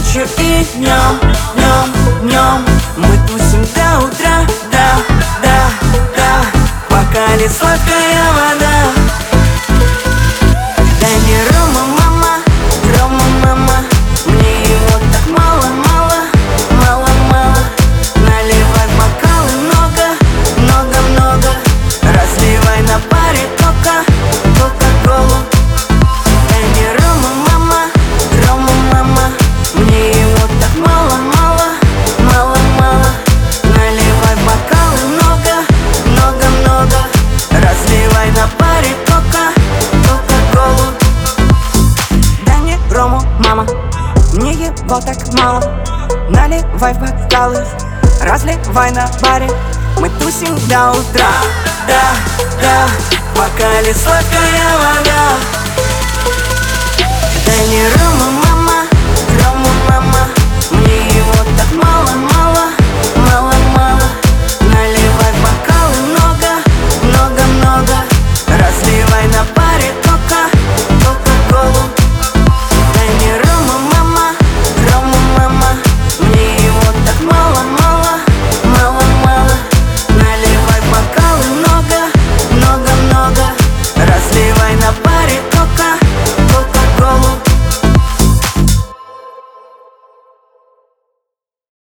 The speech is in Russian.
ночью и днем, днем, днем. Мы тусим до утра, да, да, да, пока лит сладкая вода. Дай мне рома, мама, рома, мама, мне его так мало, мало, мало, мало. Наливай в бокалы много, много, много. Разливай на паре кока, кока-колу. Дай мне рома, мама, рома, мама, мне его так мало, мало, мало, мало. Наливай в бокалы много, много, много. Разливай на паре кока, кока-колу. Дай мне рому, мама, мне его так мало. Наливай в бокалы, разливай на баре. Мы тусим до утра, да, да, пока лит сладкая вода. Дай мне рому,